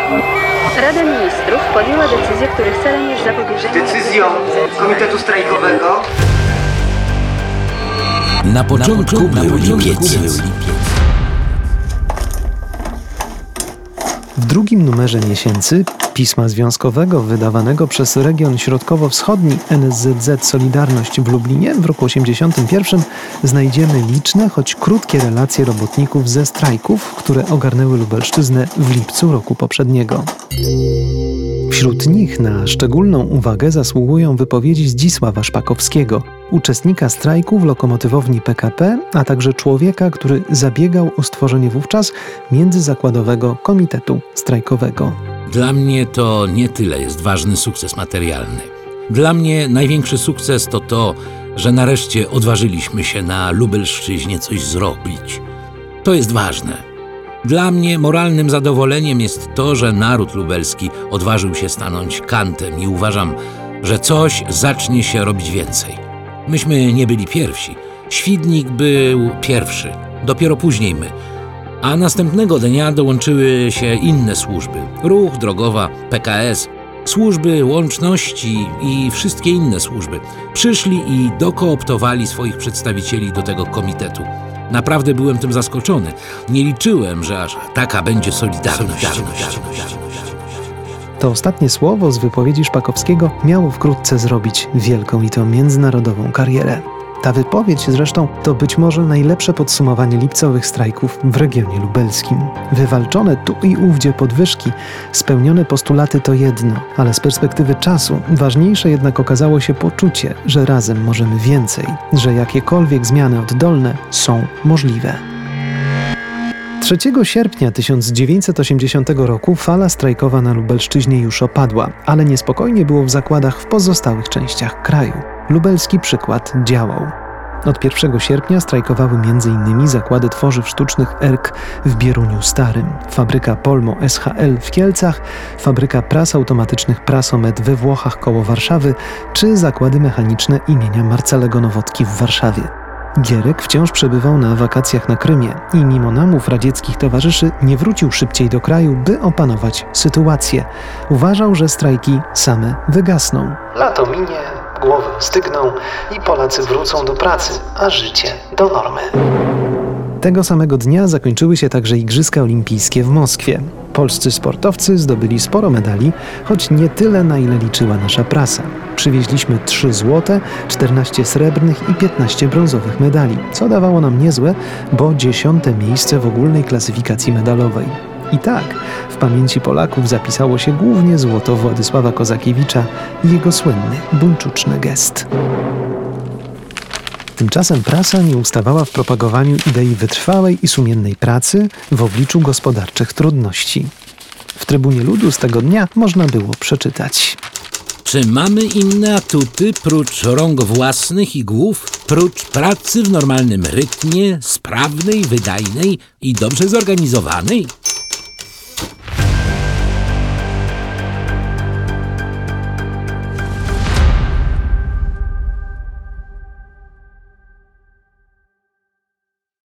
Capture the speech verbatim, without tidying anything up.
Rada Ministrów podjęła decyzję, których celem jest zapobieżenie... Decyzją Komitetu Strajkowego Na początku, na początku był lipiec. W drugim numerze Miesięcy, pisma związkowego wydawanego przez Region Środkowo-Wschodni N S Z Z Solidarność w Lublinie w roku osiemdziesiątym pierwszym znajdziemy liczne, choć krótkie relacje robotników ze strajków, które ogarnęły Lubelszczyznę w lipcu roku poprzedniego. Wśród nich na szczególną uwagę zasługują wypowiedzi Zdzisława Szpakowskiego, uczestnika strajku w lokomotywowni P K P, a także człowieka, który zabiegał o stworzenie wówczas Międzyzakładowego Komitetu Strajkowego. Dla mnie to nie tyle jest ważny sukces materialny. Dla mnie największy sukces to to, że nareszcie odważyliśmy się na Lubelszczyźnie coś zrobić. To jest ważne. Dla mnie moralnym zadowoleniem jest to, że naród lubelski odważył się stanąć kantem i uważam, że coś zacznie się robić więcej. Myśmy nie byli pierwsi. Świdnik był pierwszy, dopiero później my. A następnego dnia dołączyły się inne służby. Ruch, drogowa, P K S, służby łączności i wszystkie inne służby. Przyszli i dokooptowali swoich przedstawicieli do tego komitetu. Naprawdę byłem tym zaskoczony. Nie liczyłem, że aż taka będzie solidarność. To ostatnie słowo z wypowiedzi Szpakowskiego miało wkrótce zrobić wielką i to międzynarodową karierę. Ta wypowiedź zresztą to być może najlepsze podsumowanie lipcowych strajków w regionie lubelskim. Wywalczone tu i ówdzie podwyżki, spełnione postulaty to jedno, ale z perspektywy czasu ważniejsze jednak okazało się poczucie, że razem możemy więcej, że jakiekolwiek zmiany oddolne są możliwe. trzeciego sierpnia tysiąc dziewięćset osiemdziesiątego roku fala strajkowa na Lubelszczyźnie już opadła, ale niespokojnie było w zakładach w pozostałych częściach kraju. Lubelski przykład działał. Od pierwszego sierpnia strajkowały m.in. zakłady tworzyw sztucznych E R K w Bieruniu Starym, fabryka Polmo S H L w Kielcach, fabryka pras automatycznych Prasomet we Włochach koło Warszawy, czy zakłady mechaniczne imienia Marcelego Nowotki w Warszawie. Gierek wciąż przebywał na wakacjach na Krymie i mimo namów radzieckich towarzyszy nie wrócił szybciej do kraju, by opanować sytuację. Uważał, że strajki same wygasną. Lato minie, głowy stygną i Polacy wrócą do pracy, a życie do normy. Tego samego dnia zakończyły się także Igrzyska Olimpijskie w Moskwie. Polscy sportowcy zdobyli sporo medali, choć nie tyle, na ile liczyła nasza prasa. Przywieźliśmy trzy złote, czternaście srebrnych i piętnaście brązowych medali, co dawało nam niezłe, bo dziesiąte miejsce w ogólnej klasyfikacji medalowej. I tak, w pamięci Polaków zapisało się głównie złoto Władysława Kozakiewicza i jego słynny buńczuczny gest. Tymczasem prasa nie ustawała w propagowaniu idei wytrwałej i sumiennej pracy w obliczu gospodarczych trudności. W Trybunie Ludu z tego dnia można było przeczytać: Czy mamy inne atuty prócz rąk własnych i głów, prócz pracy w normalnym rytmie, sprawnej, wydajnej i dobrze zorganizowanej?